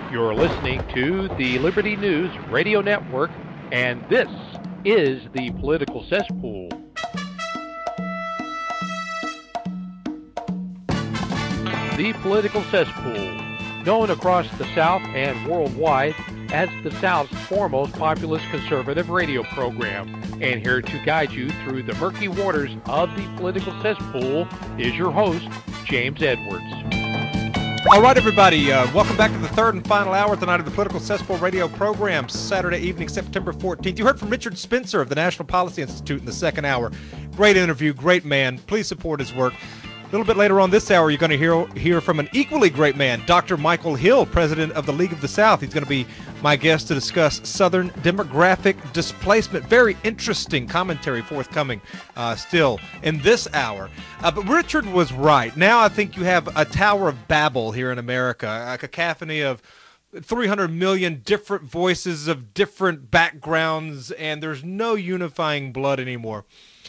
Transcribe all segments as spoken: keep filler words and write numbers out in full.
You're listening to the Liberty News Radio Network, and this is the Political Cesspool. The Political Cesspool, known across the South and worldwide as the South's foremost populist conservative radio program. And here to guide you through the murky waters of the Political Cesspool is your host, James Edwards. All right, everybody, uh, welcome back to the third and final hour tonight of the Political Cesspool radio program, Saturday evening, September fourteenth. You heard from Richard Spencer of the National Policy Institute in the second hour. Great interview, great man. Please support his work. A little bit later on this hour, you're going to hear hear from an equally great man, Doctor Michael Hill, president of the League of the South. He's going to be my guest to discuss Southern demographic displacement. Very interesting commentary forthcoming uh, still in this hour. Uh, but Richard was right. Now I think you have a Tower of Babel here in America, a cacophony of three hundred million different voices of different backgrounds, and there's no unifying blood anymore.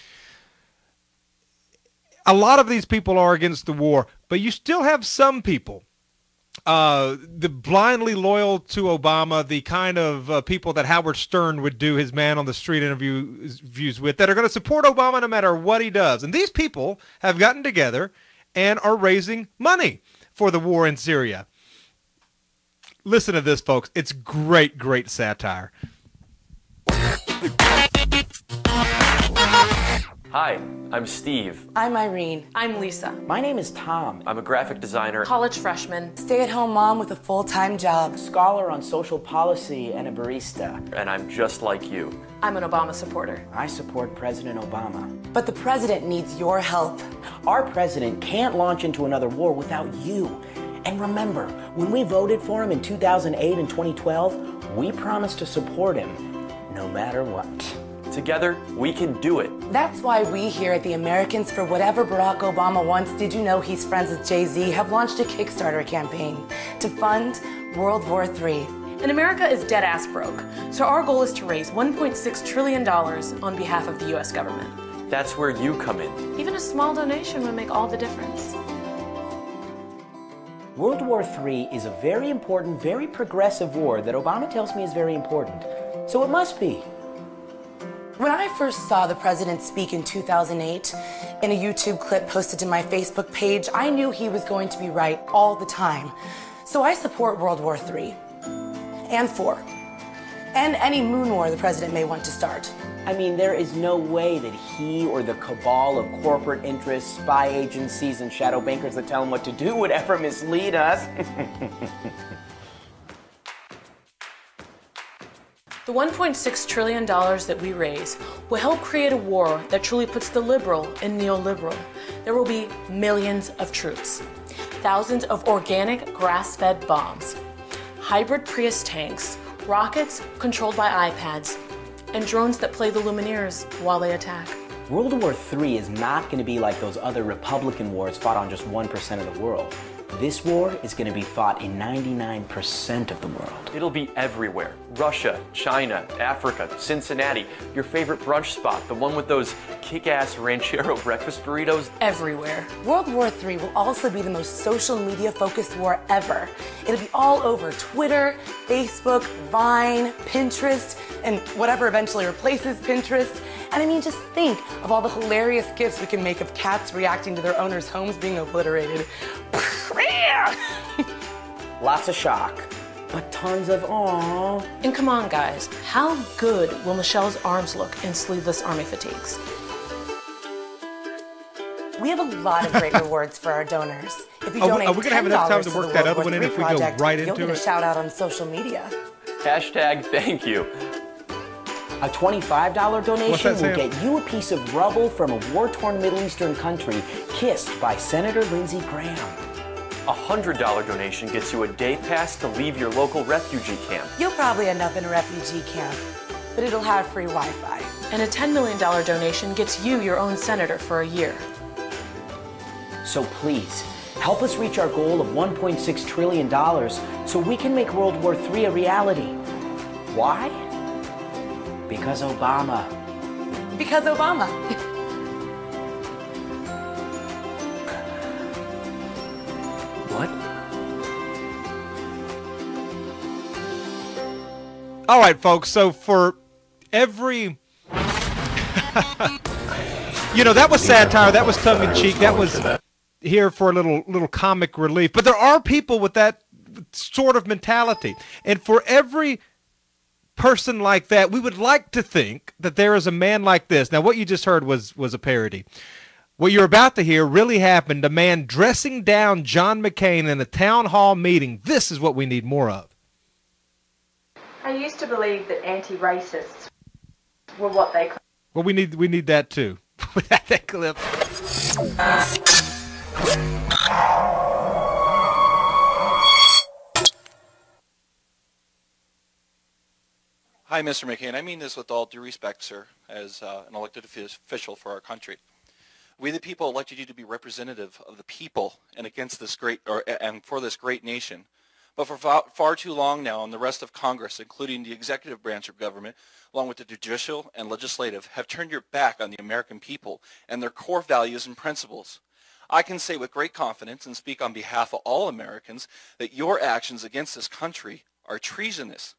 A lot of these people are against the war, but you still have some people, uh, the blindly loyal to Obama, the kind of uh, people that Howard Stern would do his man on the street interviews with, that are going to support Obama no matter what he does. And these people have gotten together and are raising money for the war in Syria. Listen to this, folks. It's great, great satire. Hi, I'm Steve. I'm Irene. I'm Lisa. My name is Tom. I'm a graphic designer, college freshman, stay-at-home mom with a full-time job, scholar on social policy, and a barista. And I'm just like you. I'm an Obama supporter. I support President Obama. But the president needs your help. Our president can't launch into another war without you. And remember, when we voted for him in two thousand eight and twenty twelve, we promised to support him no matter what. Together, we can do it. That's why we here at the Americans for Whatever Barack Obama Wants, Did You Know He's Friends with Jay-Z, have launched a Kickstarter campaign to fund World War Three. And America is dead-ass broke, so our goal is to raise one point six trillion dollars on behalf of the U S government. That's where you come in. Even a small donation would make all the difference. World War Three is a very important, very progressive war that Obama tells me is very important. So it must be. When I first saw the president speak in two thousand eight in a YouTube clip posted to my Facebook page, I knew he was going to be right all the time. So I support World War Three and Four and any moon war the president may want to start. I mean, there is no way that he or the cabal of corporate interests, spy agencies, and shadow bankers that tell him what to do would ever mislead us. The one point six trillion dollars that we raise will help create a war that truly puts the liberal in neoliberal. There will be millions of troops, thousands of organic grass-fed bombs, hybrid Prius tanks, rockets controlled by iPads, and drones that play the Lumineers while they attack. World War Three is not going to be like those other Republican wars fought on just one percent of the world. This war is going to be fought in ninety-nine percent of the world. It'll be everywhere. Russia, China, Africa, Cincinnati, your favorite brunch spot, the one with those kick-ass ranchero breakfast burritos. Everywhere. World War Three will also be the most social media-focused war ever. It'll be all over Twitter, Facebook, Vine, Pinterest, and whatever eventually replaces Pinterest. And I mean, just think of all the hilarious gifs we can make of cats reacting to their owners' homes being obliterated. Lots of shock, but tons of aw. And come on, guys, how good will Michelle's arms look in sleeveless army fatigues? We have a lot of great rewards for our donors. If you Are we- donate are we gonna have enough time to ten dollars work the that World other War one in Three if we go project, right you'll into get a it? shout out on social media. Hashtag thank you. A twenty-five dollar donation What's will that, Sam? get you a piece of rubble from a war-torn Middle Eastern country kissed by Senator Lindsey Graham. A one hundred dollar donation gets you a day pass to leave your local refugee camp. You'll probably end up in a refugee camp, but it'll have free Wi-Fi. And a ten million dollars donation gets you your own senator for a year. So please, help us reach our goal of one point six trillion dollars so we can make World War Three a reality. Why? Because Obama. Because Obama. What? All right, folks, so for every... you know, that was satire, that was tongue-in-cheek, that was here for a little little comic relief. But there are people with that sort of mentality. And for every person like that, we would like to think that there is a man like this. Now, what you just heard was, was a parody. What you're about to hear really happened. A man dressing down John McCain in a town hall meeting. This is what we need more of. I used to believe that anti-racists were what they... Well, we need we need that too. Without that clip. Hi, Mister McCain. I mean this with all due respect, sir, as uh, an elected official for our country. We, the people, elected you to be representative of the people and against this great, or and for this great nation. But for far, far too long now, and the rest of Congress, including the executive branch of government, along with the judicial and legislative, have turned your back on the American people and their core values and principles. I can say with great confidence and speak on behalf of all Americans that your actions against this country are treasonous.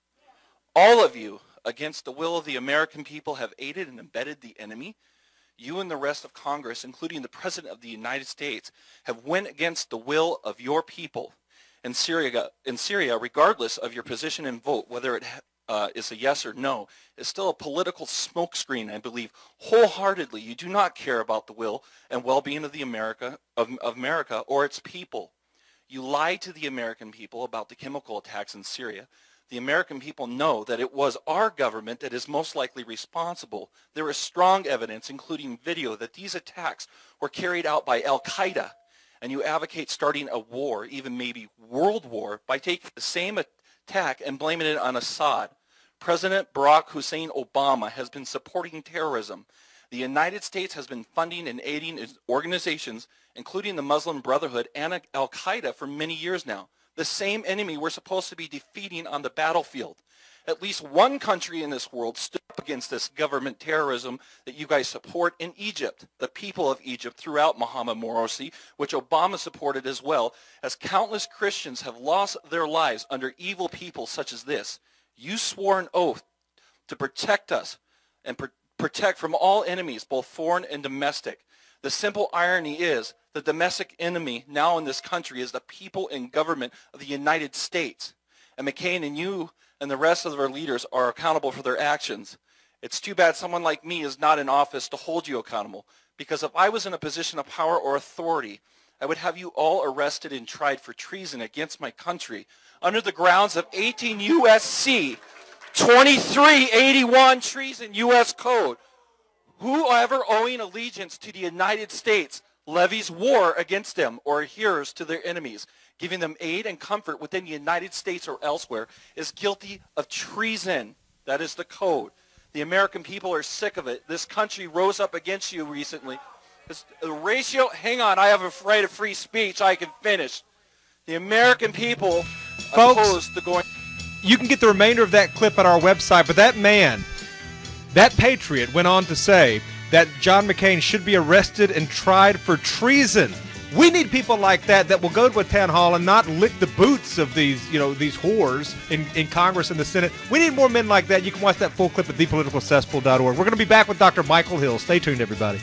All of you, against the will of the American people, have aided and abetted the enemy. You and the rest of Congress, including the President of the United States, have went against the will of your people. In Syria, in Syria, regardless of your position and vote, whether it uh, is a yes or no, is still a political smokescreen, I believe. Wholeheartedly, you do not care about the will and well-being of the America of, of America or its people. You lie to the American people about the chemical attacks in Syria. The American people know that it was our government that is most likely responsible. There is strong evidence, including video, that these attacks were carried out by Al-Qaeda. And you advocate starting a war, even maybe world war, by taking the same attack and blaming it on Assad. President Barack Hussein Obama has been supporting terrorism. The United States has been funding and aiding organizations, including the Muslim Brotherhood and Al-Qaeda, for many years now. The same enemy we're supposed to be defeating on the battlefield. At least one country in this world stood up against this government terrorism that you guys support in Egypt. The people of Egypt throughout Mohammed Morsi, which Obama supported as well, as countless Christians have lost their lives under evil people such as this. You swore an oath to protect us and pr- protect from all enemies, both foreign and domestic. The simple irony is the domestic enemy now in this country is the people and government of the United States. And McCain and you and the rest of our leaders are accountable for their actions. It's too bad someone like me is not in office to hold you accountable, because if I was in a position of power or authority, I would have you all arrested and tried for treason against my country under the grounds of eighteen U S C twenty-three eighty-one treason U S Code. Whoever owing allegiance to the United States levies war against them or adheres to their enemies, giving them aid and comfort within the United States or elsewhere, is guilty of treason. That is the code. The American people are sick of it. This country rose up against you recently. This, the ratio, hang on, I have a right of free speech. I can finish. The American people Folks, opposed to going... You can get the remainder of that clip at our website, but that man, that patriot, went on to say that John McCain should be arrested and tried for treason. We need people like that that will go to a town hall and not lick the boots of these, you know, these whores in, in Congress and the Senate. We need more men like that. You can watch that full clip at the political cesspool dot org. We're going to be back with Doctor Michael Hill. Stay tuned, everybody.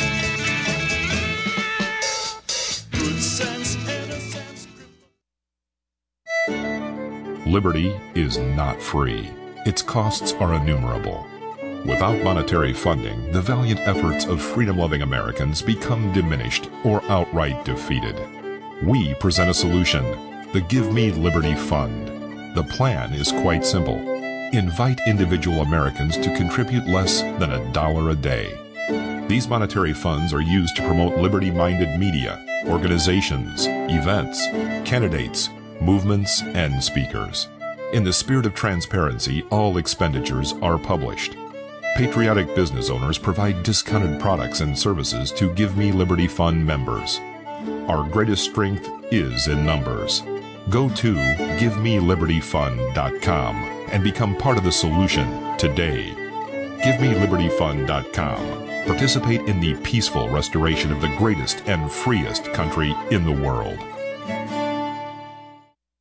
Liberty is not free. Its costs are innumerable. Without monetary funding, the valiant efforts of freedom-loving Americans become diminished or outright defeated. We present a solution, the Give Me Liberty Fund. The plan is quite simple. Invite individual Americans to contribute less than a dollar a day. These monetary funds are used to promote liberty-minded media, organizations, events, candidates, movements, and speakers. In the spirit of transparency, all expenditures are published. Patriotic business owners provide discounted products and services to Give Me Liberty Fund members. Our greatest strength is in numbers. Go to give me liberty fund dot com and become part of the solution today. give me liberty fund dot com. Participate in the peaceful restoration of the greatest and freest country in the world.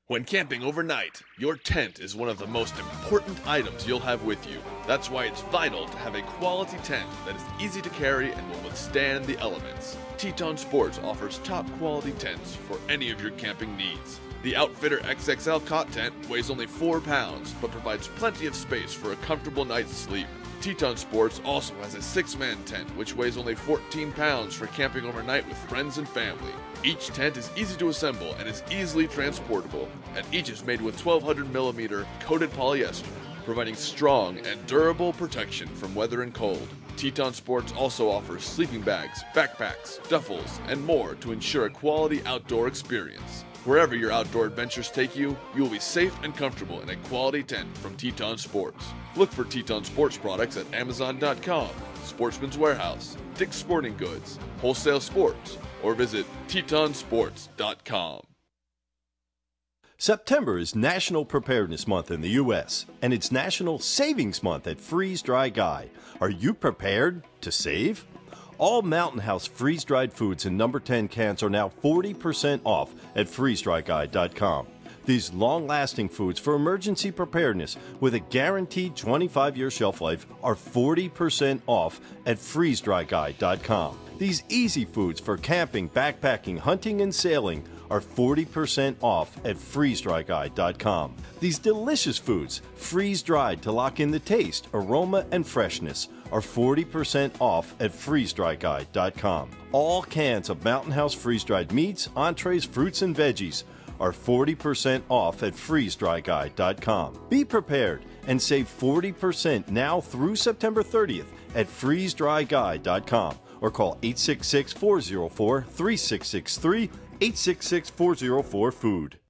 When camping overnight, your tent is one of the most important items you'll have with you. That's why it's vital to have a quality tent that is easy to carry and will withstand the elements. Teton Sports offers top quality tents for any of your camping needs. The Outfitter X X L cot tent weighs only four pounds, but provides plenty of space for a comfortable night's sleep. Teton Sports also has a six-man tent, which weighs only fourteen pounds for camping overnight with friends and family. Each tent is easy to assemble and is easily transportable, and each is made with twelve hundred millimeter coated polyester, providing strong and durable protection from weather and cold. Teton Sports also offers sleeping bags, backpacks, duffels, and more to ensure a quality outdoor experience. Wherever your outdoor adventures take you, you will be safe and comfortable in a quality tent from Teton Sports. Look for Teton Sports products at Amazon dot com, Sportsman's Warehouse, Dick's Sporting Goods, Wholesale Sports, or visit Teton Sports dot com. September is National Preparedness Month in the U S, and it's National Savings Month at Freeze Dry Guy. Are you prepared to save? All Mountain House freeze-dried foods in number ten cans are now forty percent off at freeze dry guy dot com. These long-lasting foods for emergency preparedness with a guaranteed twenty-five year shelf life are forty percent off at freeze dry guy dot com. These easy foods for camping, backpacking, hunting, and sailing are forty percent off at freeze dry guy dot com. These delicious foods, freeze-dried to lock in the taste, aroma, and freshness, are forty percent off at freeze dry guy dot com. All cans of Mountain House freeze-dried meats, entrees, fruits, and veggies are forty percent off at freeze dry guy dot com. Be prepared and save forty percent now through September thirtieth at freeze dry guy dot com or call eight six six, four zero four, three six six three, eight six six, four zero four, food.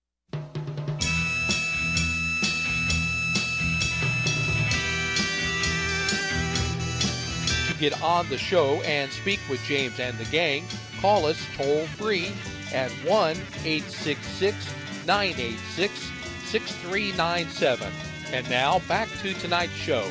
To get on the show and speak with James and the gang, call us toll free at one eight six six, nine eight six, six three nine seven. And now back to tonight's show.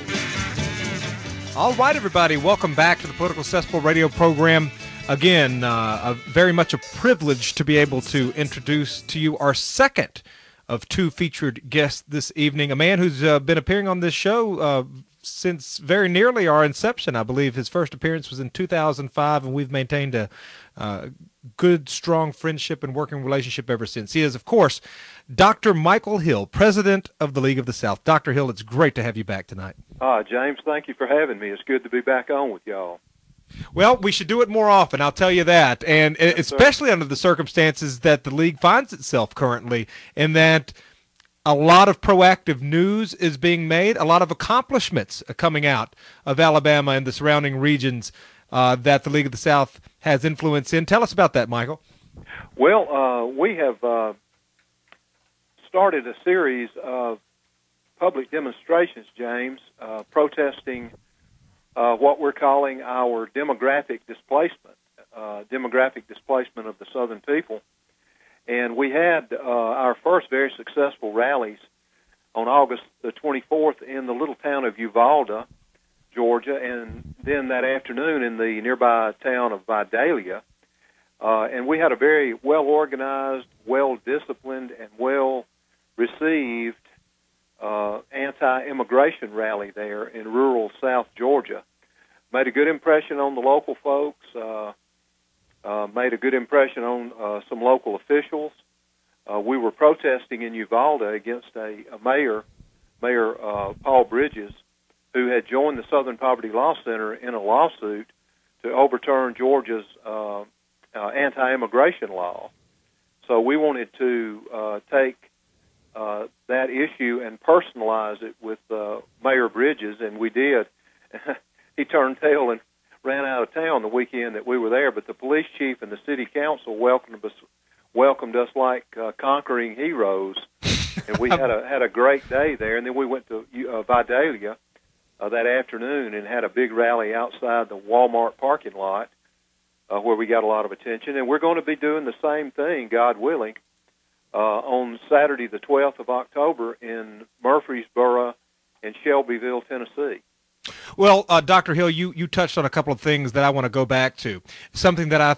All right, everybody, welcome back to the Political Cesspool radio program. Again, uh, a, very much a privilege to be able to introduce to you our second of two featured guests this evening, a man who's uh, been appearing on this show uh, since very nearly our inception. I believe his first appearance was in two thousand five, and we've maintained a uh, good, strong friendship and working relationship ever since. He is, of course, Doctor Michael Hill, president of the League of the South. Doctor Hill, it's great to have you back tonight. Uh, James, thank you for having me. It's good to be back on with y'all. Well, we should do it more often, I'll tell you that, and yes, especially sir. under the circumstances that the league finds itself currently, in that a lot of proactive news is being made, a lot of accomplishments are coming out of Alabama and the surrounding regions uh, that the League of the South has influence in. Tell us about that, Michael. Well, uh, we have uh, started a series of public demonstrations, James, uh, protesting Uh, what we're calling our demographic displacement, uh, demographic displacement of the Southern people. And we had uh, our first very successful rallies on August the twenty-fourth in the little town of Uvalde, Georgia, and then that afternoon in the nearby town of Vidalia. Uh, and we had a very well-organized, well-disciplined, and well-received Uh, anti-immigration rally there in rural South Georgia. Made a good impression on the local folks, uh, uh, made a good impression on uh, some local officials. Uh, we were protesting in Uvalde against a, a mayor, Mayor uh, Paul Bridges, who had joined the Southern Poverty Law Center in a lawsuit to overturn Georgia's uh, uh, anti-immigration law. So we wanted to uh, take Uh, that issue and personalize it with uh, Mayor Bridges, and we did. He turned tail and ran out of town the weekend that we were there, but the police chief and the city council welcomed us welcomed us like uh, conquering heroes, and we had a had a great day there. And then we went to uh, Vidalia uh, that afternoon and had a big rally outside the Walmart parking lot uh, where we got a lot of attention, and we're going to be doing the same thing, God willing, Uh, on Saturday, the twelfth of October, in Murfreesboro and Shelbyville, Tennessee. Well, uh, Doctor Hill, you, you touched on a couple of things that I want to go back to. Something that I think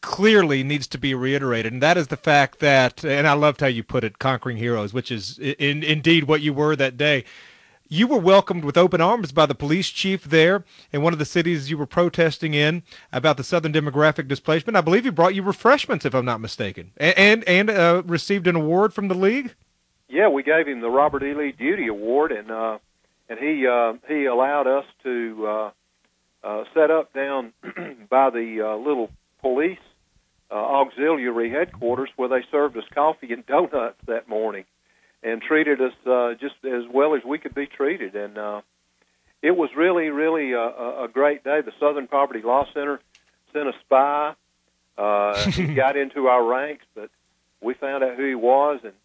clearly needs to be reiterated, and that is the fact that, and I loved how you put it, conquering heroes, which is in, indeed what you were that day. You were welcomed with open arms by the police chief there in one of the cities you were protesting in about the Southern demographic displacement. I believe he brought you refreshments, if I'm not mistaken, and and, and uh, received an award from the league. Yeah, we gave him the Robert E. Lee Duty Award, and uh, and he uh, he allowed us to uh, uh, set up down by the uh, little police uh, auxiliary headquarters where they served us coffee and donuts that morning, and treated us uh, just as well as we could be treated. And uh, it was really, really a, a great day. The Southern Poverty Law Center sent a spy. Uh, he got into our ranks, but we found out who he was, and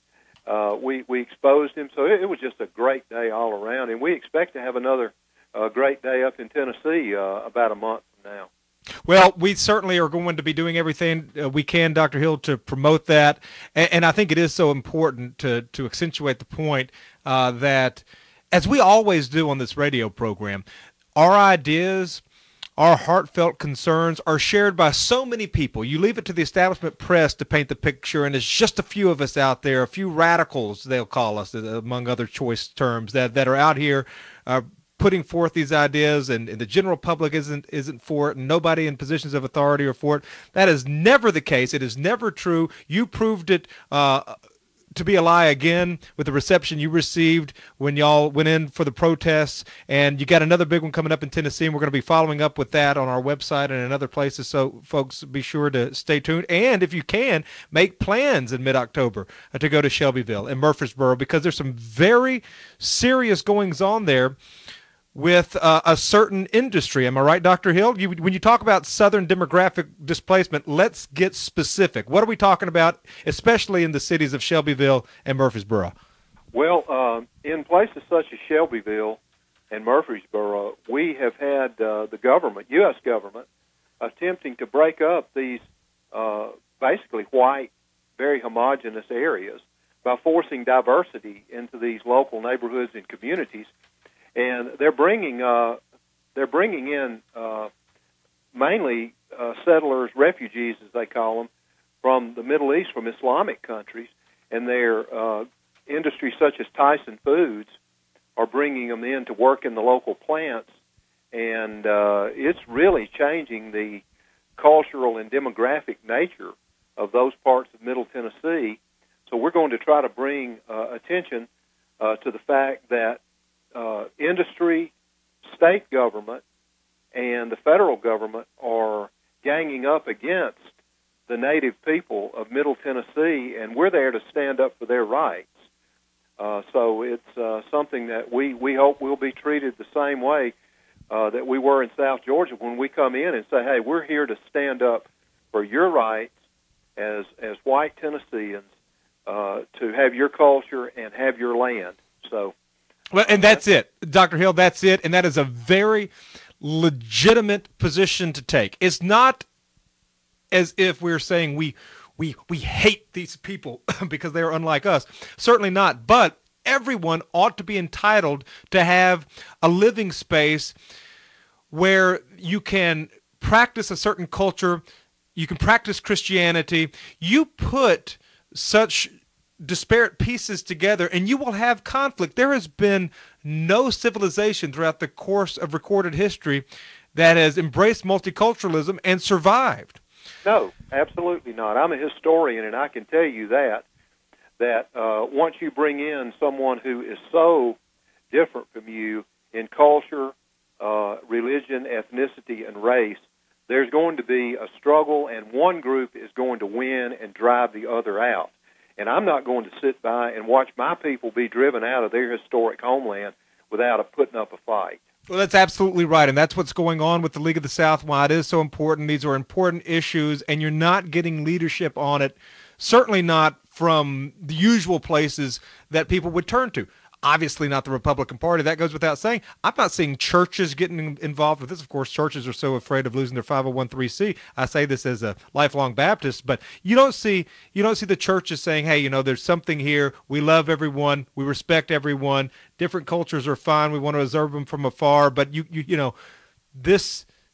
uh, we, we exposed him. So it, it was just a great day all around. And we expect to have another uh, great day up in Tennessee uh, about a month from now. Well, we certainly are going to be doing everything uh, we can, Doctor Hill, to promote that. And, and I think it is so important to, to accentuate the point uh, that, as we always do on this radio program, our ideas, our heartfelt concerns are shared by so many people. You leave it to the establishment press to paint the picture, and it's just a few of us out there, a few radicals, they'll call us, among other choice terms, that, that are out here uh, putting forth these ideas, and, and the general public isn't isn't for it, and nobody in positions of authority are for it. That is never the case. It is never true. You proved it uh, to be a lie again with the reception you received when y'all went in for the protests, and you got another big one coming up in Tennessee, and we're going to be following up with that on our website and in other places, so folks, be sure to stay tuned. And if you can, make plans in mid-October to go to Shelbyville and Murfreesboro, because there's some very serious goings-on there with uh, a certain industry. Am I right, Doctor Hill? You, when you talk about Southern demographic displacement, let's get specific. What are we talking about, especially in the cities of Shelbyville and Murfreesboro? Well, uh, in places such as Shelbyville and Murfreesboro, we have had uh, the government, U S government, attempting to break up these uh, basically white, very homogeneous areas by forcing diversity into these local neighborhoods and communities. And they're bringing uh, they're bringing in uh, mainly uh, settlers, refugees, as they call them, from the Middle East, from Islamic countries, and their uh, industries such as Tyson Foods are bringing them in to work in the local plants, and uh, it's really changing the cultural and demographic nature of those parts of Middle Tennessee. So we're going to try to bring uh, attention uh, to the fact that Uh, industry, state government, and the federal government are ganging up against the native people of Middle Tennessee, and we're there to stand up for their rights. Uh, so it's uh, something that we, we hope will be treated the same way uh, that we were in South Georgia when we come in and say, hey, we're here to stand up for your rights as, as white Tennesseans uh, to have your culture and have your land. So. Well, and that's it, Doctor Hill, that's it, and that is a very legitimate position to take. It's not as if we're saying we we we hate these people because they are unlike us. Certainly not, but everyone ought to be entitled to have a living space where you can practice a certain culture, you can practice Christianity. You put such disparate pieces together, and you will have conflict. There has been no civilization throughout the course of recorded history that has embraced multiculturalism and survived. No, absolutely not. I'm a historian, and I can tell you that, that uh, once you bring in someone who is so different from you in culture, uh, religion, ethnicity, and race, there's going to be a struggle, and one group is going to win and drive the other out. And I'm not going to sit by and watch my people be driven out of their historic homeland without a, putting up a fight. Well, that's absolutely right, and that's what's going on with the League of the South, why it is so important. These are important issues, and you're not getting leadership on it, certainly not from the usual places that people would turn to. Obviously not the Republican Party. That goes without saying. I'm not seeing churches getting involved with this. Of course, churches are so afraid of losing their five oh one c three. I say this as a lifelong Baptist, but you don't see you don't see the churches saying, hey, you know, there's something here. We love everyone. We respect everyone. Different cultures are fine. We want to observe them from afar. But, you you, you know, this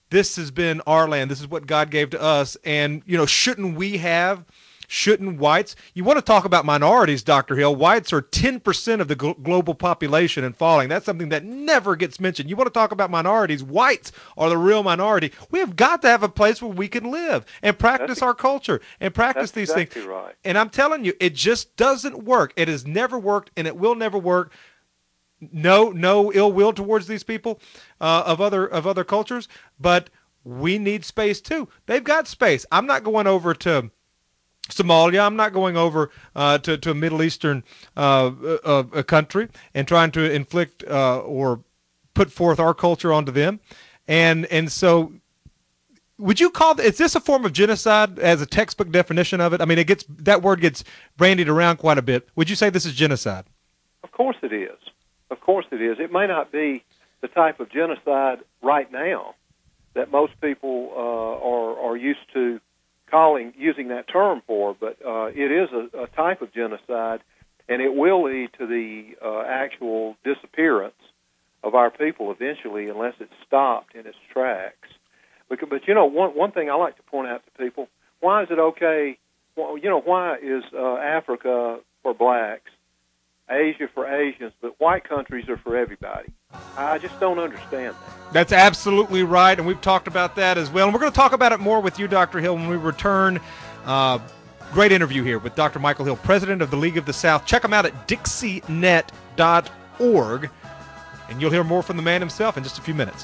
this has been our land. This is what God gave to us. And, you know, shouldn't we have, shouldn't whites? You want to talk about minorities, Doctor Hill. Whites are ten percent of the gl- global population and falling. That's something that never gets mentioned. You want to talk about minorities? Whites are the real minority. We have got to have a place where we can live and practice That's our culture and practice these exactly things. Right. And I'm telling you, it just doesn't work. It has never worked, and it will never work. No, no ill will towards these people uh, of other of other cultures, but we need space too. They've got space. I'm not going over to Somalia. I'm not going over uh, to to a Middle Eastern uh, uh, a country and trying to inflict uh, or put forth our culture onto them. And and so, would you call is this a form of genocide as a textbook definition of it? I mean, it gets that word gets bandied around quite a bit. Would you say this is genocide? Of course it is. Of course it is. It may not be the type of genocide right now that most people uh, are are used to calling using that term for, but uh, it is a, a type of genocide, and it will lead to the uh, actual disappearance of our people eventually, unless it's stopped in its tracks. But, but you know, one one thing I like to point out to people: why is it okay? Well, you know, why is uh, Africa for blacks, Asia for Asians, but white countries are for everybody? I just don't understand that. That's absolutely right, and we've talked about that as well. And we're going to talk about it more with you, Doctor Hill, when we return. Uh, great interview here with Doctor Michael Hill, president of the League of the South. Check him out at dixie net dot org, and you'll hear more from the man himself in just a few minutes.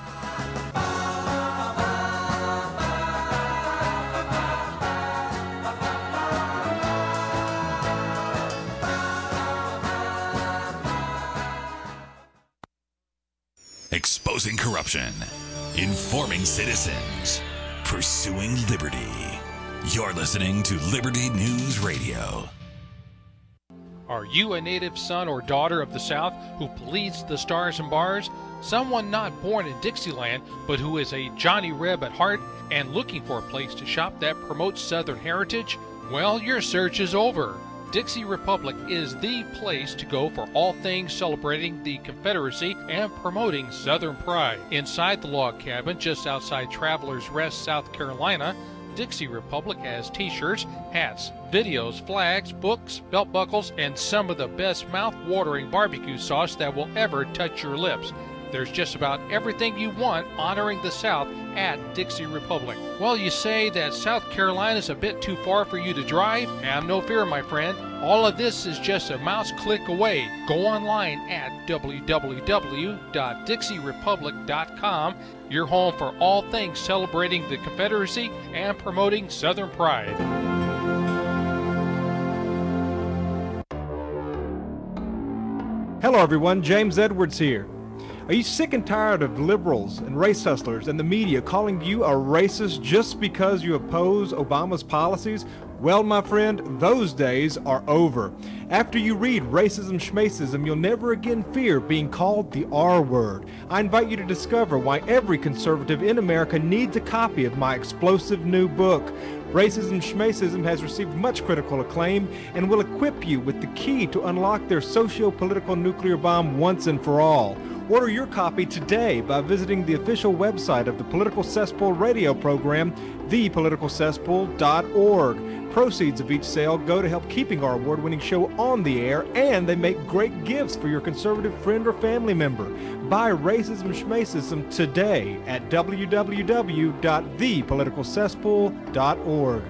Exposing corruption, informing citizens, pursuing liberty. You're listening to Liberty News Radio. Are you a native son or daughter of the South who bleeds the stars and bars? Someone not born in Dixieland, but who is a Johnny Reb at heart and looking for a place to shop that promotes Southern heritage? Well, your search is over. Dixie Republic is the place to go for all things celebrating the Confederacy and promoting Southern pride. Inside the log cabin just outside Travelers Rest, South Carolina, Dixie Republic has t-shirts, hats, videos, flags, books, belt buckles, and some of the best mouth-watering barbecue sauce that will ever touch your lips. There's just about everything you want honoring the South at Dixie Republic. Well, you say that South Carolina's a bit too far for you to drive? Have no fear, my friend. All of this is just a mouse click away. Go online at w w w dot dixie republic dot com, your home for all things celebrating the Confederacy and promoting Southern pride. Hello, everyone. James Edwards here. Are you sick and tired of liberals and race hustlers and the media calling you a racist just because you oppose Obama's policies? Well, my friend, those days are over. After you read Racism Schmacism, you'll never again fear being called the R word. I invite you to discover why every conservative in America needs a copy of my explosive new book. Racism Schmacism has received much critical acclaim and will equip you with the key to unlock their socio-political nuclear bomb once and for all. Order your copy today by visiting the official website of the Political Cesspool radio program, the political cesspool dot org. Proceeds of each sale go to help keeping our award-winning show on the air, and they make great gifts for your conservative friend or family member. Buy Racism Schmacism today at w w w dot the political cesspool dot org.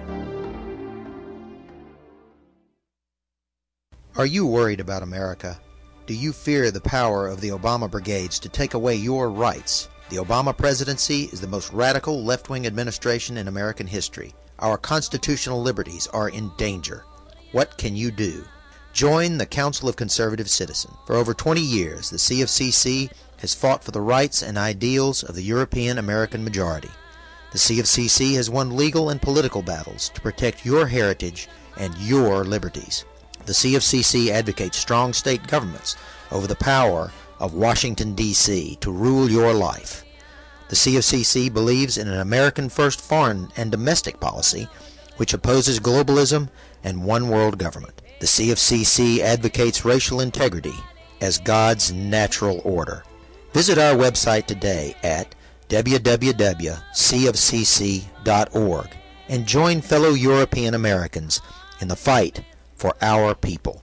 Are you worried about America? Do you fear the power of the Obama brigades to take away your rights? The Obama presidency is the most radical left-wing administration in American history. Our constitutional liberties are in danger. What can you do? Join the Council of Conservative Citizens. For over twenty years, the C of C C has fought for the rights and ideals of the European American majority. The C of C C has won legal and political battles to protect your heritage and your liberties. The C of C C advocates strong state governments over the power of Washington, D C to rule your life. The C of C C believes in an American-first foreign and domestic policy which opposes globalism and one-world government. The C of C C advocates racial integrity as God's natural order. Visit our website today at w w w dot c of c c dot org and join fellow European Americans in the fight for our people.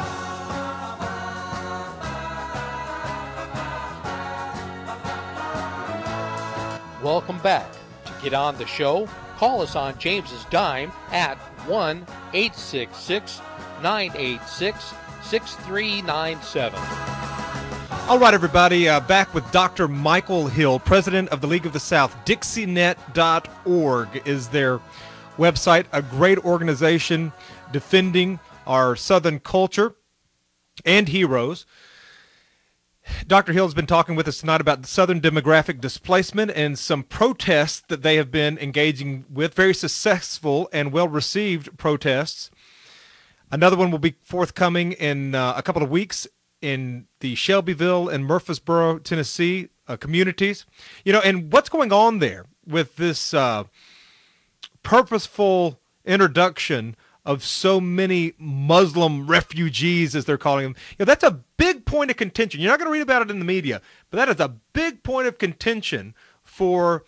Welcome back. To get on the show, call us on James's dime at one eight six six, nine eight six, six three nine seven. All right, everybody, uh, back with Doctor Michael Hill, president of the League of the South. Dixie net dot org is their website, a great organization defending our Southern culture and heroes. Doctor Hill has been talking with us tonight about the Southern demographic displacement and some protests that they have been engaging with, very successful and well-received protests. Another one will be forthcoming in uh, a couple of weeks in the Shelbyville and Murfreesboro, Tennessee uh, communities. You know, and what's going on there with this uh, purposeful introduction of so many Muslim refugees, as they're calling them. You know, that's a big point of contention. You're not going to read about it in the media, but that is a big point of contention for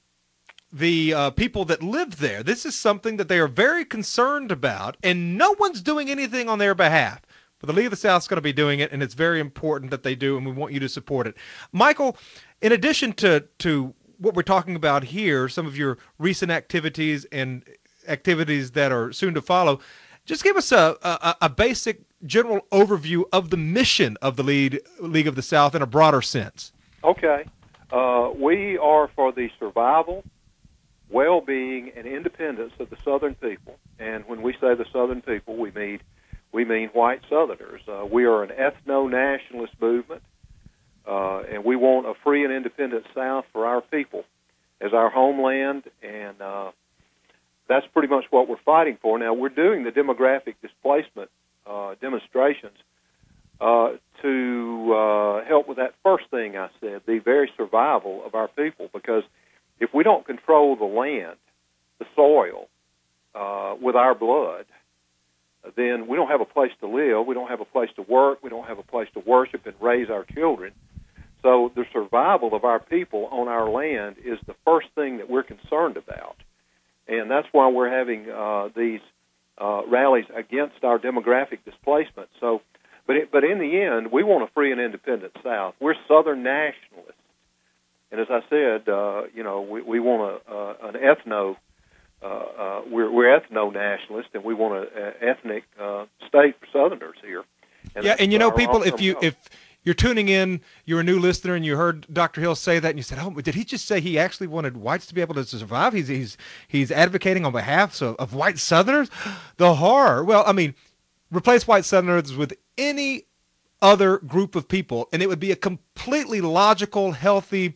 the uh, people that live there. This is something that they are very concerned about, and no one's doing anything on their behalf. But the League of the South is going to be doing it, and it's very important that they do, and we want you to support it. Michael, in addition to, to what we're talking about here, some of your recent activities and activities that are soon to follow, just give us a, a, a basic general overview of the mission of the League, League of the South in a broader sense. Okay. Uh, we are for the survival, well-being, and independence of the Southern people. And when we say the Southern people, we mean, we mean white Southerners. Uh, we are an ethno-nationalist movement, uh, and we want a free and independent South for our people as our homeland, and uh, that's pretty much what we're fighting for. Now, we're doing the demographic displacement uh, demonstrations uh, to uh, help with that first thing I said, the very survival of our people, because if we don't control the land, the soil, uh, with our blood, then we don't have a place to live, we don't have a place to work, we don't have a place to worship and raise our children. So the survival of our people on our land is the first thing that we're concerned about. And that's why we're having uh, these uh, rallies against our demographic displacement. So, but it, but in the end, we want a free and independent South. We're Southern nationalists, and as I said, uh, you know, we, we want a, uh, an ethno. Uh, uh, we're we're ethno nationalists, and we want an ethnic uh, state for Southerners here. And yeah, and you know, people, if you goal. if you're tuning in, you're a new listener, and you heard Doctor Hill say that, and you said, "Oh, did he just say he actually wanted whites to be able to survive? He's he's he's advocating on behalf of, of white Southerners." The horror. Well, I mean, replace white Southerners with any other group of people, and it would be a completely logical, healthy,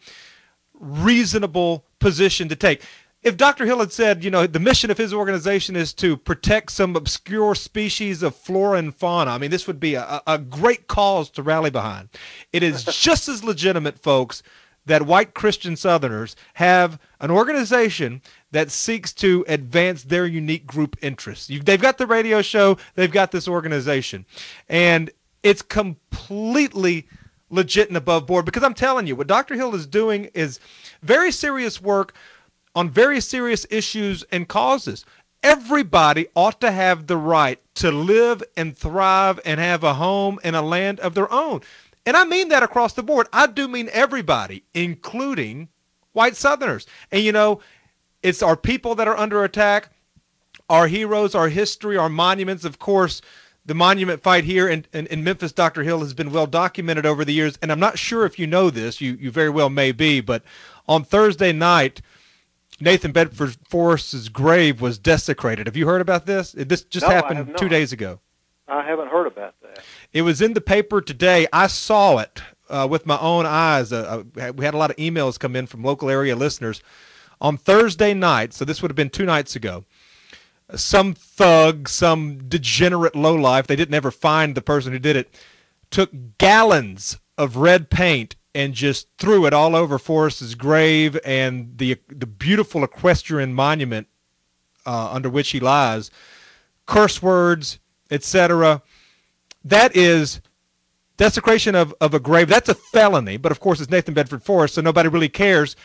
reasonable position to take. If Doctor Hill had said, you know, the mission of his organization is to protect some obscure species of flora and fauna, I mean, this would be a, a great cause to rally behind. It is just as legitimate, folks, that white Christian Southerners have an organization that seeks to advance their unique group interests. You, they've got the radio show, they've got this organization, and it's completely legit and above board, because I'm telling you, what Doctor Hill is doing is very serious work on very serious issues and causes. Everybody ought to have the right to live and thrive and have a home and a land of their own. And I mean that across the board. I do mean everybody, including white Southerners. And, you know, it's our people that are under attack, our heroes, our history, our monuments. Of course, the monument fight here in, in, in Memphis, Doctor Hill, has been well documented over the years. And I'm not sure if you know this. You, you very well may be. But on Thursday night, Nathan Bedford Forrest's grave was desecrated. Have you heard about this? This just no, happened two days ago. I haven't heard about that. It was in the paper today. I saw it uh, with my own eyes. Uh, uh, we had a lot of emails come in from local area listeners. On Thursday night, so this would have been two nights ago, some thug, some degenerate lowlife, they didn't ever find the person who did it, took gallons of red paint and just threw it all over Forrest's grave and the the beautiful equestrian monument uh, under which he lies. Curse words, et cetera. That is desecration of, of a grave. That's a felony, but of course it's Nathan Bedford Forrest, so nobody really cares.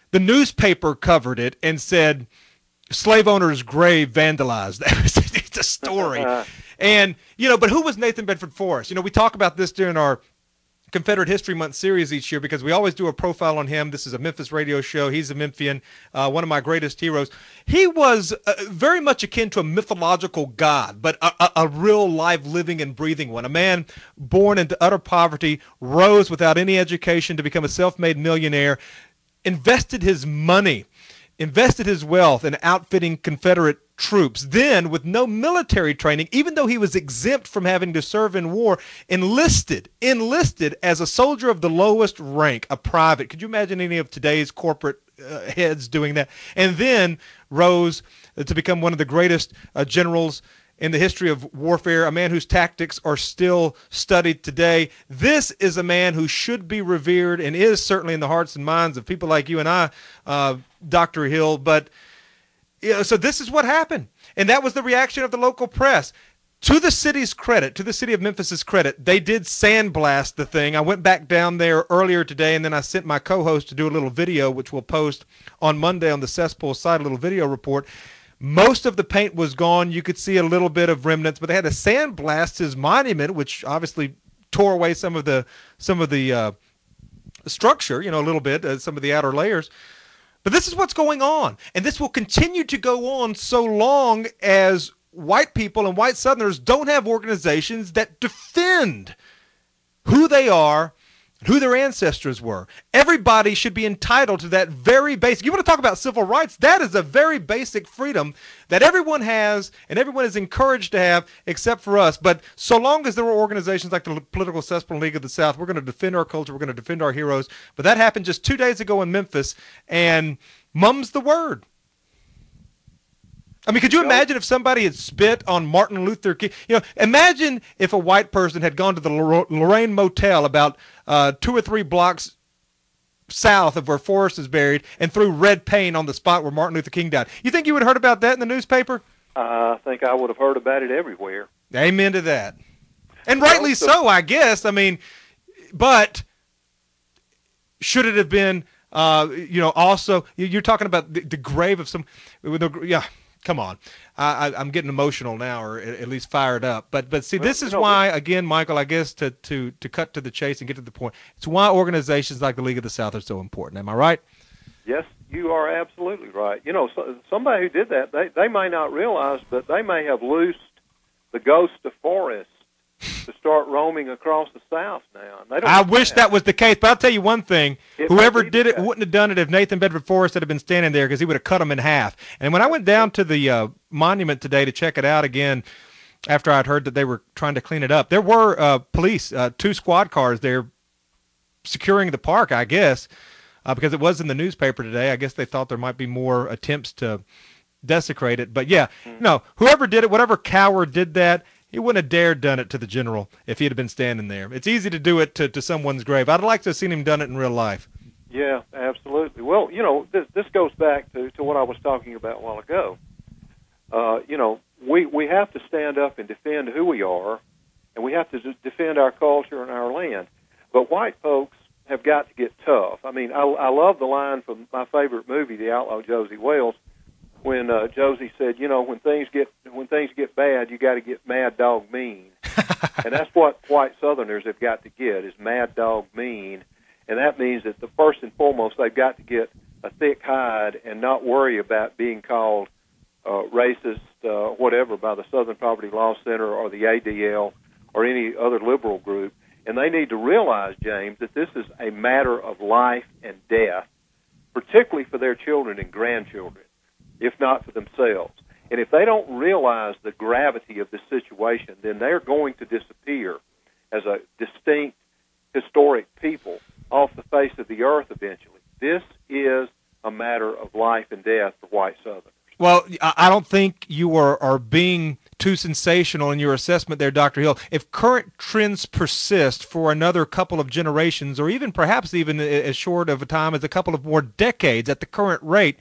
the newspaper covered it and said, slave owner's grave vandalized. That was it's a story. And, you know, but who was Nathan Bedford Forrest? You know, we talk about this during our Confederate History Month series each year because we always do a profile on him. This is a Memphis radio show. He's a Memphian, uh, one of my greatest heroes. He was uh, very much akin to a mythological god, but a, a, a real live, living, and breathing one. A man born into utter poverty, rose without any education to become a self-made millionaire, invested his money, invested his wealth in outfitting Confederate troops, then with no military training, even though he was exempt from having to serve in war, enlisted, enlisted as a soldier of the lowest rank, a private. Could you imagine any of today's corporate uh, heads doing that? And then rose to become one of the greatest uh, generals in the history of warfare, a man whose tactics are still studied today. This is a man who should be revered and is certainly in the hearts and minds of people like you and I, uh, Doctor Hill, but you know, so this is what happened. And that was the reaction of the local press. To the city's credit, to the city of Memphis's credit, they did sandblast the thing. I went back down there earlier today, and then I sent my co-host to do a little video, which we'll post on Monday on the Cesspool site, a little video report. Most of the paint was gone. You could see a little bit of remnants, but they had to sandblast his monument, which obviously tore away some of the some of the uh, structure, you know, a little bit, uh, some of the outer layers. But this is what's going on, and this will continue to go on so long as white people and white Southerners don't have organizations that defend who they are, who their ancestors were. Everybody should be entitled to that very basic. You want to talk about civil rights? That is a very basic freedom that everyone has and everyone is encouraged to have except for us. But so long as there were organizations like the Political Cesspool League of the South, we're going to defend our culture, we're going to defend our heroes. But that happened just two days ago in Memphis, and mum's the word. I mean, could you imagine if somebody had spit on Martin Luther King? You know, imagine if a white person had gone to the Lorraine Motel about uh, two or three blocks south of where Forrest is buried and threw red paint on the spot where Martin Luther King died. You think you would have heard about that in the newspaper? I think I would have heard about it everywhere. Amen to that. And rightly so, I guess. I mean, but should it have been, uh, you know, also, you're talking about the, the grave of some, yeah. Come on. I, I, I'm getting emotional now, or at least fired up. But but see, this is why, again, Michael, I guess to, to, to cut to the chase and get to the point, it's why organizations like the League of the South are so important. Am I right? Yes, you are absolutely right. You know, so, somebody who did that, they, they may not realize, but they may have loosed the ghost of Forrest to start roaming across the South now. They don't I wish that. that was the case, but I'll tell you one thing. It Whoever did it wouldn't have done it if Nathan Bedford Forrest had been standing there, because he would have cut him in half. And when I went down to the uh, monument today to check it out again, after I'd heard that they were trying to clean it up, there were uh, police, uh, two squad cars there securing the park, I guess, uh, because it was in the newspaper today. I guess they thought there might be more attempts to desecrate it. But, yeah, mm-hmm. no, whoever did it, whatever coward did that, he wouldn't have dared done it to the general if he had been standing there. It's easy to do it to, to someone's grave. I'd like to have seen him done it in real life. Yeah, absolutely. Well, you know, this, this goes back to, to what I was talking about a while ago. Uh, you know, we, we have to stand up and defend who we are, and we have to defend our culture and our land. But white folks have got to get tough. I mean, I, I love the line from my favorite movie, The Outlaw Josie Wales, when uh, Josie said, you know, when things get when things get bad, you got to get mad dog mean. And that's what white Southerners have got to get, is mad dog mean. And that means that the first and foremost, they've got to get a thick hide and not worry about being called uh, racist, uh, whatever, by the Southern Poverty Law Center or the A D L or any other liberal group. And they need to realize, James, that this is a matter of life and death, particularly for their children and grandchildren, if not for themselves. And if they don't realize the gravity of this situation, then they're going to disappear as a distinct historic people off the face of the earth eventually. This is a matter of life and death for white Southerners. Well, I don't think you are, are being too sensational in your assessment there, Doctor Hill. If current trends persist for another couple of generations, or even perhaps even as short of a time as a couple of more decades at the current rate,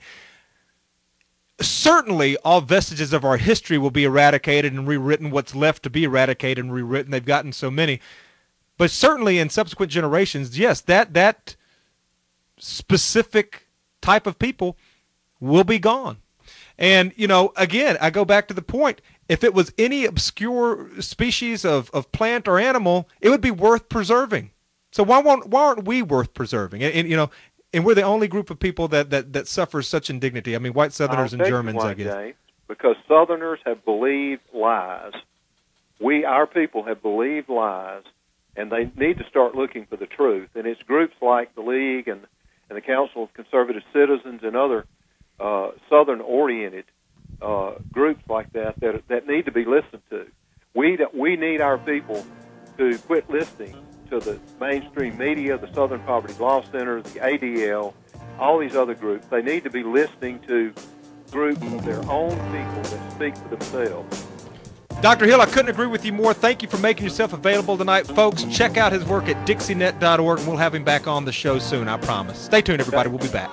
certainly all vestiges of our history will be eradicated and rewritten, what's left to be eradicated and rewritten. They've gotten so many. But certainly in subsequent generations, yes, that that specific type of people will be gone. And, you know, again, I go back to the point. If it was any obscure species of, of plant or animal, it would be worth preserving. So why won't why aren't we worth preserving? And, and you know, and we're the only group of people that, that, that suffers such indignity. I mean, white Southerners I'll and tell you Germans, why, I guess. James, because Southerners have believed lies. We, our people, have believed lies, and they need to start looking for the truth. And it's groups like the League and, and the Council of Conservative Citizens and other uh, Southern-oriented uh, groups like that, that that need to be listened to. We we need our people to quit listening to the mainstream media, the Southern Poverty Law Center, the A D L, all these other groups. They need to be listening to groups of their own people that speak for themselves. Doctor Hill, I couldn't agree with you more. Thank you for making yourself available tonight. Folks, check out his work at Dixie Net dot org, and we'll have him back on the show soon, I promise. Stay tuned, everybody. We'll be back.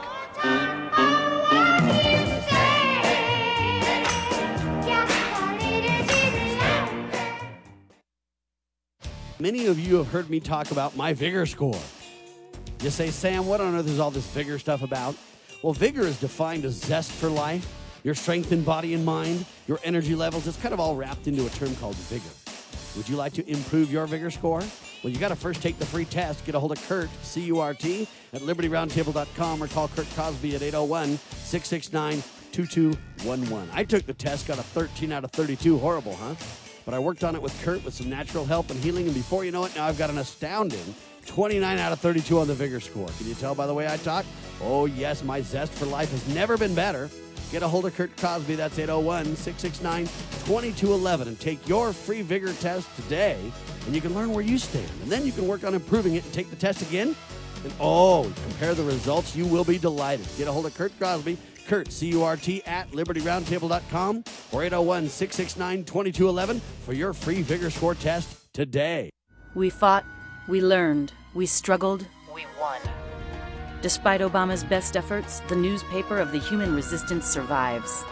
Many of you have heard me talk about my Vigor score. You say, Sam, what on earth is all this Vigor stuff about? Well, Vigor is defined as zest for life, your strength in body and mind, your energy levels. It's kind of all wrapped into a term called Vigor. Would you like to improve your Vigor score? Well, you got to first take the free test. Get a hold of Kurt, C U R T, at liberty roundtable dot com or call Kurt Cosby at eight oh one, six six nine, two two one one. I took the test, got a thirteen out of thirty-two. Horrible, huh? But I worked on it with Kurt with some natural help and healing, and before you know it, now I've got an astounding twenty-nine out of thirty-two on the Vigor score. Can you tell by the way I talk? Oh, yes, my zest for life has never been better. Get a hold of Kurt Cosby. That's eight oh one, six six nine, two two one one, and take your free Vigor test today, and you can learn where you stand. And then you can work on improving it and take the test again. And, oh, compare the results. You will be delighted. Get a hold of Kurt Cosby. Kurt, C U R T, at liberty roundtable dot com or eight oh one, six six nine, two two one one for your free Vigor score test today. We fought, we learned, we struggled, we won. Despite Obama's best efforts, the newspaper of the human resistance survives.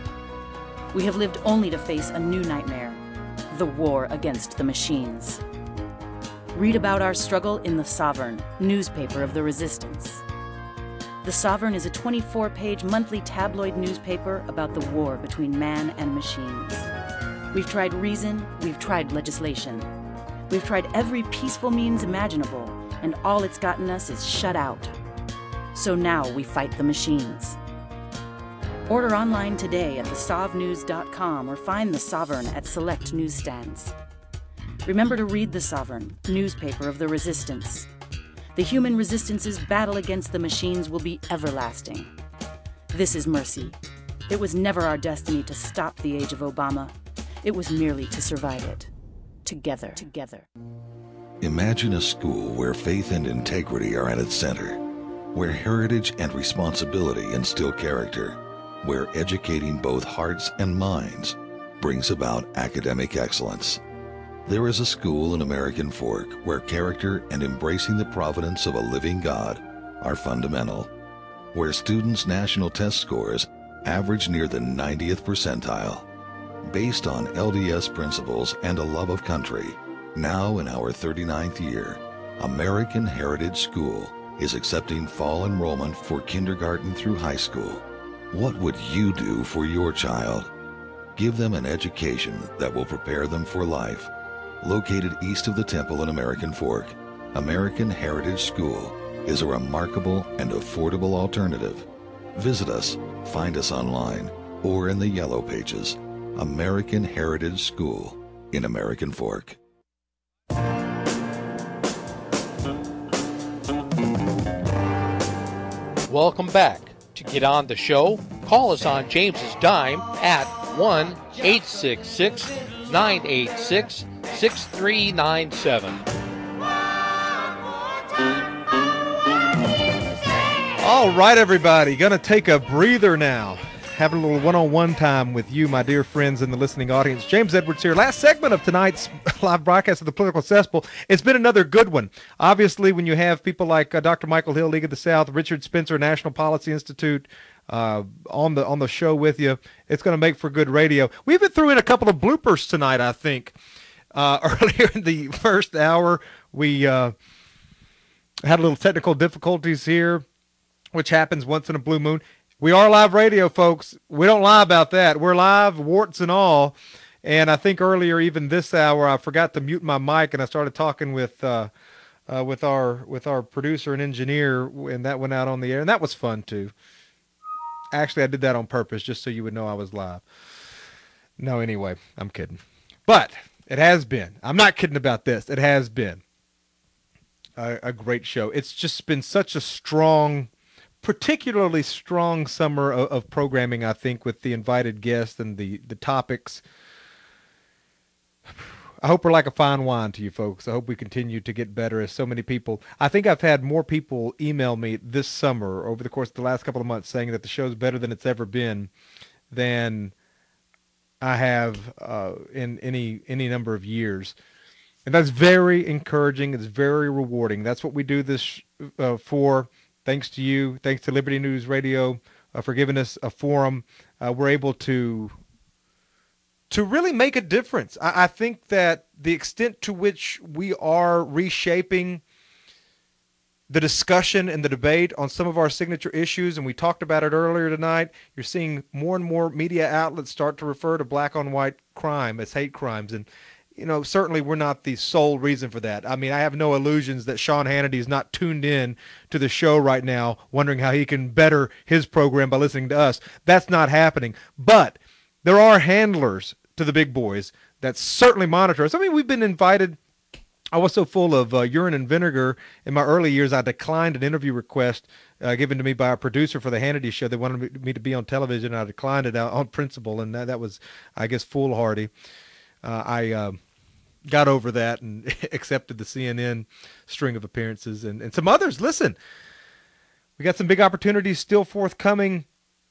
We have lived only to face a new nightmare, the war against the machines. Read about our struggle in The Sovereign, newspaper of the resistance. The Sovereign is a twenty-four page monthly tabloid newspaper about the war between man and machines. We've tried reason, we've tried legislation. We've tried every peaceful means imaginable, and all it's gotten us is shut out. So now we fight the machines. Order online today at the sov news dot com or find The Sovereign at select newsstands. Remember to read The Sovereign, newspaper of the resistance. The human resistance's battle against the machines will be everlasting. This is mercy. It was never our destiny to stop the age of Obama. It was merely to survive it. Together. Together. Imagine a school where faith and integrity are at its center, where heritage and responsibility instill character, where educating both hearts and minds brings about academic excellence. There is a school in American Fork where character and embracing the providence of a living God are fundamental, where students' national test scores average near the ninetieth percentile. Based on L D S principles and a love of country, now in our thirty-ninth year, American Heritage School is accepting fall enrollment for kindergarten through high school. What would you do for your child? Give them an education that will prepare them for life. Located east of the Temple in American Fork, American Heritage School is a remarkable and affordable alternative. Visit us, find us online, or in the Yellow Pages. American Heritage School in American Fork. Welcome back. To get on the show, call us on James's dime at one eight six six, nine eight six, six three nine seven. All right, everybody, gonna take a breather now. Having a little one-on-one time with you, my dear friends in the listening audience. James Edwards here. Last segment of tonight's live broadcast of the Political Cesspool. It's been another good one. Obviously, when you have people like uh, Doctor Michael Hill, League of the South, Richard Spencer, National Policy Institute, uh, on the on the show with you, it's going to make for good radio. We even threw in a couple of bloopers tonight, I think. Uh, earlier in the first hour, we uh, had a little technical difficulties here which happens once in a blue moon. We are live radio, folks. We don't lie about that. We're live, warts and all. And I think earlier, even this hour, I forgot to mute my mic, and I started talking with uh, uh, with our with our producer and engineer, and that went out on the air, and that was fun too. Actually, I did that on purpose, just so you would know I was live. No, anyway, I'm kidding. But it has been. I'm not kidding about this. It has been a, a great show. It's just been such a strong, particularly strong summer of, of programming, I think, with the invited guests and the, the topics. I hope we're like a fine wine to you folks. I hope we continue to get better as so many people. I think I've had more people email me this summer over the course of the last couple of months saying that the show's better than it's ever been than I have uh, in any any number of years. And that's very encouraging. It's very rewarding. That's what we do this uh, for. Thanks to you. Thanks to Liberty News Radio uh, for giving us a forum. Uh, we're able to to really make a difference. I, I think that the extent to which we are reshaping the discussion and the debate on some of our signature issues, and we talked about it earlier tonight, you're seeing more and more media outlets start to refer to black on white crime as hate crimes. And, you know, certainly we're not the sole reason for that. I mean, I have no illusions that Sean Hannity is not tuned in to the show right now, wondering how he can better his program by listening to us. That's not happening. But there are handlers to the big boys that certainly monitor us. I mean, we've been invited. I was so full of uh, urine and vinegar in my early years, I declined an interview request uh, given to me by a producer for the Hannity show. They wanted me to be on television, and I declined it on principle, and that, that was, I guess, foolhardy. Uh, I uh, got over that and accepted the C N N string of appearances and, and some others. Listen, we got some big opportunities still forthcoming.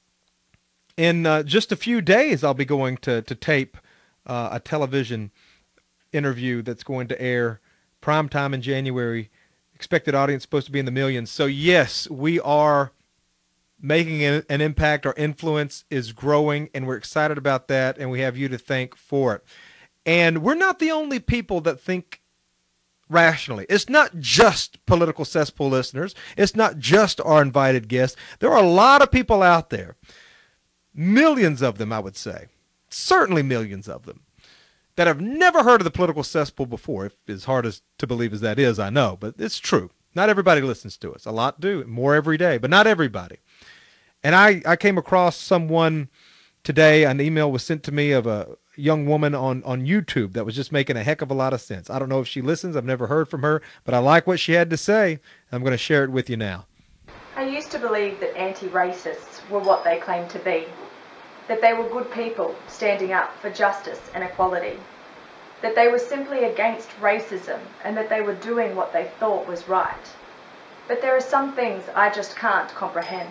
In uh, just a few days, I'll be going to, to tape uh, a television interview that's going to air prime time in January. Expected audience supposed to be in the millions. So, yes, we are making an, an impact. Our influence is growing, and we're excited about that, and we have you to thank for it. And we're not the only people that think rationally. It's not just political cesspool listeners. It's not just our invited guests. There are a lot of people out there, millions of them, I would say, certainly millions of them, that have never heard of the political cesspool before. If, as hard as to believe as that is, I know, but it's true. Not everybody listens to us. A lot do, more every day, but not everybody. And I, I came across someone today, an email was sent to me of a young woman on, on YouTube that was just making a heck of a lot of sense. I don't know if she listens. I've never heard from her, but I like what she had to say. I'm going to share it with you now. I used to believe that anti-racists were what they claimed to be, that they were good people standing up for justice and equality, that they were simply against racism and that they were doing what they thought was right. But there are some things I just can't comprehend.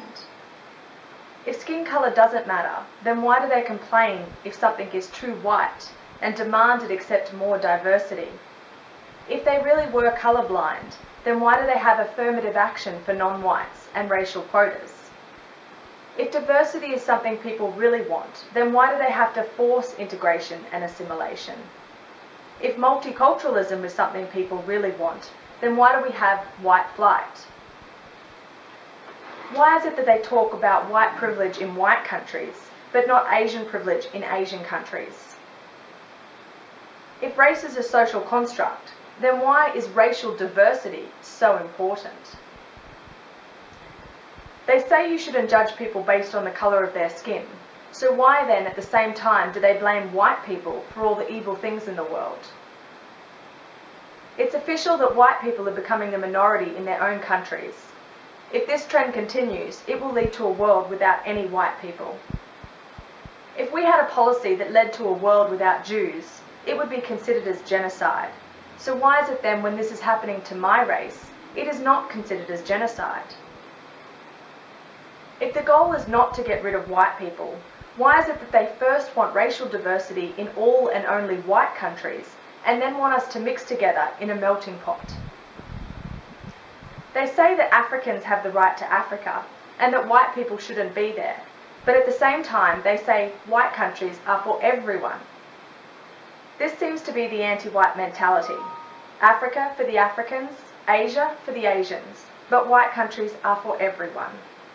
If skin colour doesn't matter, then why do they complain if something is too white and demand it accept more diversity? If they really were colourblind, then why do they have affirmative action for non-whites and racial quotas? If diversity is something people really want, then why do they have to force integration and assimilation? If multiculturalism is something people really want, then why do we have white flight? Why is it that they talk about white privilege in white countries, but not Asian privilege in Asian countries? If race is a social construct, then why is racial diversity so important? They say you shouldn't judge people based on the colour of their skin. So why then, at the same time, do they blame white people for all the evil things in the world? It's official that white people are becoming the minority in their own countries. If this trend continues, it will lead to a world without any white people. If we had a policy that led to a world without Jews, it would be considered as genocide. So why is it then, when this is happening to my race, it is not considered as genocide? If the goal is not to get rid of white people, why is it that they first want racial diversity in all and only white countries, and then want us to mix together in a melting pot? They say that Africans have the right to Africa, and that white people shouldn't be there, but at the same time they say white countries are for everyone. This seems to be the anti-white mentality. Africa for the Africans, Asia for the Asians, but white countries are for everyone.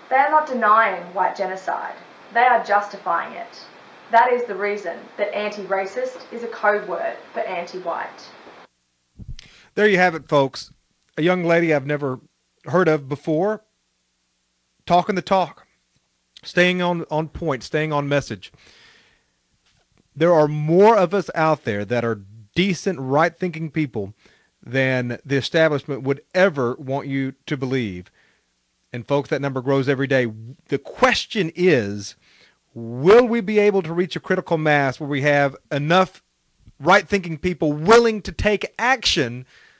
They are not denying white genocide. They are justifying it. That is the reason that anti-racist is a code word for anti-white. There you have it, folks. A young lady I've never heard of before, talking the talk, staying on, on point, staying on message. There are more of us out there that are decent, right-thinking people than the establishment would ever want you to believe. And folks, that number grows every day. The question is, will we be able to reach a critical mass where we have enough right-thinking people willing to take action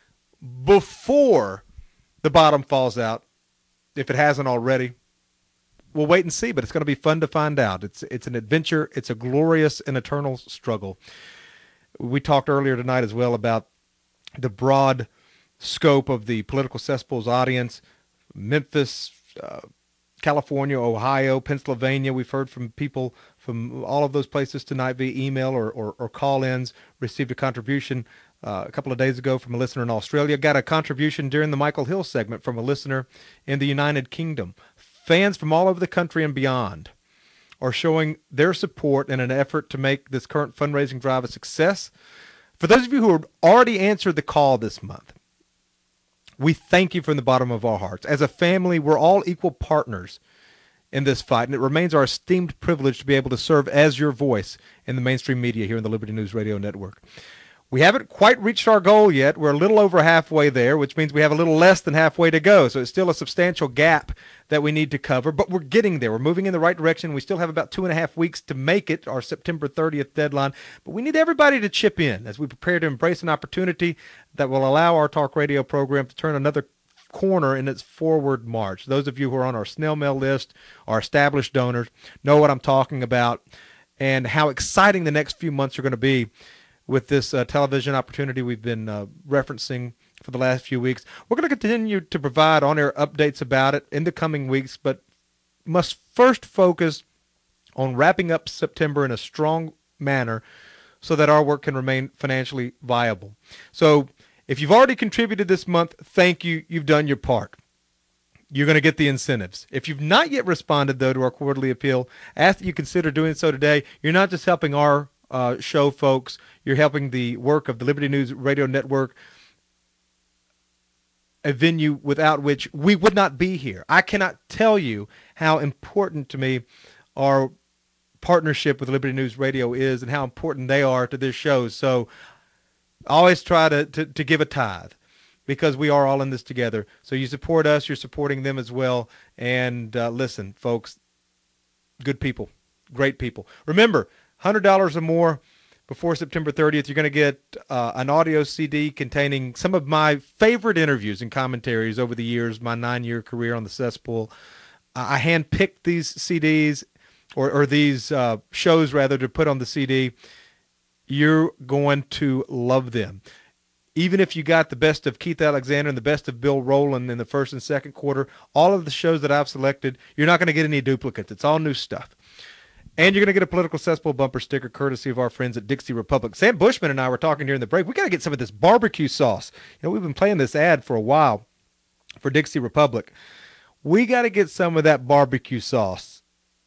before the bottom falls out, if it hasn't already? We'll wait and see, but it's going to be fun to find out. It's it's an adventure. It's a glorious and eternal struggle. We talked earlier tonight as well about the broad scope of the political cesspool's audience. Memphis, uh, California, Ohio, Pennsylvania. We've heard from people from all of those places tonight via email or, or, or call-ins. Received a contribution uh, a couple of days ago from a listener in Australia. Got a contribution during the Michael Hill segment from a listener in the United Kingdom. Fans from all over the country and beyond are showing their support in an effort to make this current fundraising drive a success. For those of you who have already answered the call this month, we thank you from the bottom of our hearts. As a family, we're all equal partners in this fight, and it remains our esteemed privilege to be able to serve as your voice in the mainstream media here in the Liberty News Radio Network. We haven't quite reached our goal yet. We're a little over halfway there, which means we have a little less than halfway to go. So it's still a substantial gap that we need to cover, but we're getting there. We're moving in the right direction. We still have about two and a half weeks to make it, our September thirtieth deadline. But we need everybody to chip in as we prepare to embrace an opportunity that will allow our talk radio program to turn another corner in its forward march. Those of you who are on our snail mail list, our established donors, know what I'm talking about and how exciting the next few months are going to be with this uh, television opportunity we've been uh, referencing for the last few weeks. We're going to continue to provide on-air updates about it in the coming weeks, but must first focus on wrapping up September in a strong manner so that our work can remain financially viable. So if you've already contributed this month, thank you. You've done your part. You're going to get the incentives. If you've not yet responded, though, to our quarterly appeal, ask that you consider doing so today. You're not just helping our uh, show, folks. You're helping the work of the Liberty News Radio Network, a venue without which we would not be here. I cannot tell you how important to me our partnership with Liberty News Radio is and how important they are to this show. So I always try to, to, to give a tithe because we are all in this together. So you support us, you're supporting them as well. And uh, listen, folks, good people, great people. Remember, one hundred dollars or more before September thirtieth, you're going to get uh, an audio C D containing some of my favorite interviews and commentaries over the years, my nine-year career on the cesspool. Uh, I handpicked these C Ds, or, or these uh, shows, rather, to put on the C D. You're going to love them. Even if you got the best of Keith Alexander and the best of Bill Rowland in the first and second quarter, all of the shows that I've selected, you're not going to get any duplicates. It's all new stuff. And you're going to get a Political Cesspool bumper sticker courtesy of our friends at Dixie Republic. Sam Bushman and I were talking during the break. We got to get some of this barbecue sauce. You know, we've been playing this ad for a while for Dixie Republic. We got to get some of that barbecue sauce.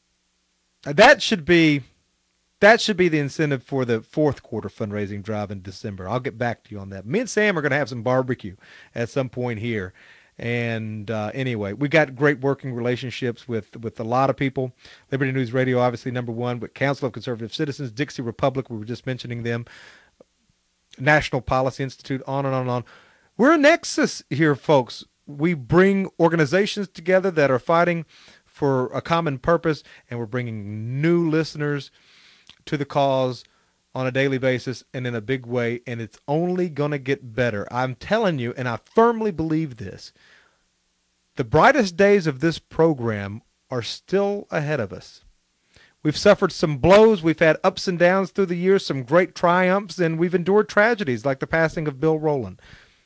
That should be that should be the incentive for the fourth quarter fundraising drive in December. I'll get back to you on that. Me and Sam are going to have some barbecue at some point here. And uh, anyway, we got great working relationships with, with a lot of people. Liberty News Radio, obviously, number one, but Council of Conservative Citizens, Dixie Republic, we were just mentioning them, National Policy Institute, on and on and on. We're a nexus here, folks. We bring organizations together that are fighting for a common purpose, and we're bringing new listeners to the cause on a daily basis and in a big way, and it's only going to get better. I'm telling you, and I firmly believe this, the brightest days of this program are still ahead of us. We've suffered some blows, we've had ups and downs through the years, some great triumphs, and we've endured tragedies like the passing of Bill Rowland.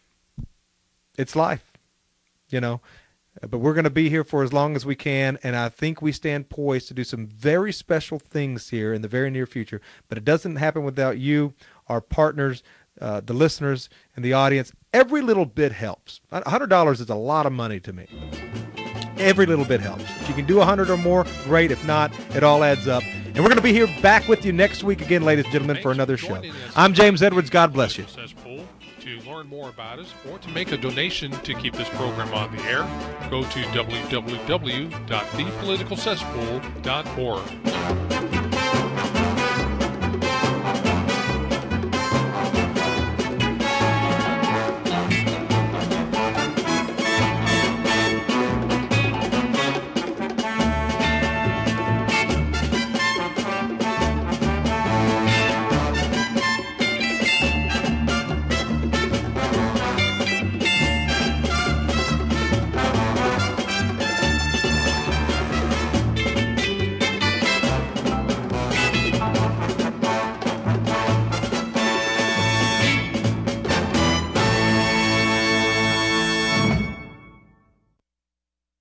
It's life, you know. But we're going to be here for as long as we can, and I think we stand poised to do some very special things here in the very near future. But it doesn't happen without you, our partners, uh, the listeners, and the audience. Every little bit helps. one hundred dollars is a lot of money to me. Every little bit helps. If you can do one hundred or more, great. If not, it all adds up. And we're going to be here back with you next week again, ladies and gentlemen, for another show. I'm James Edwards. God bless you. To learn more about us or to make a donation to keep this program on the air, go to w w w dot the political cesspool dot org.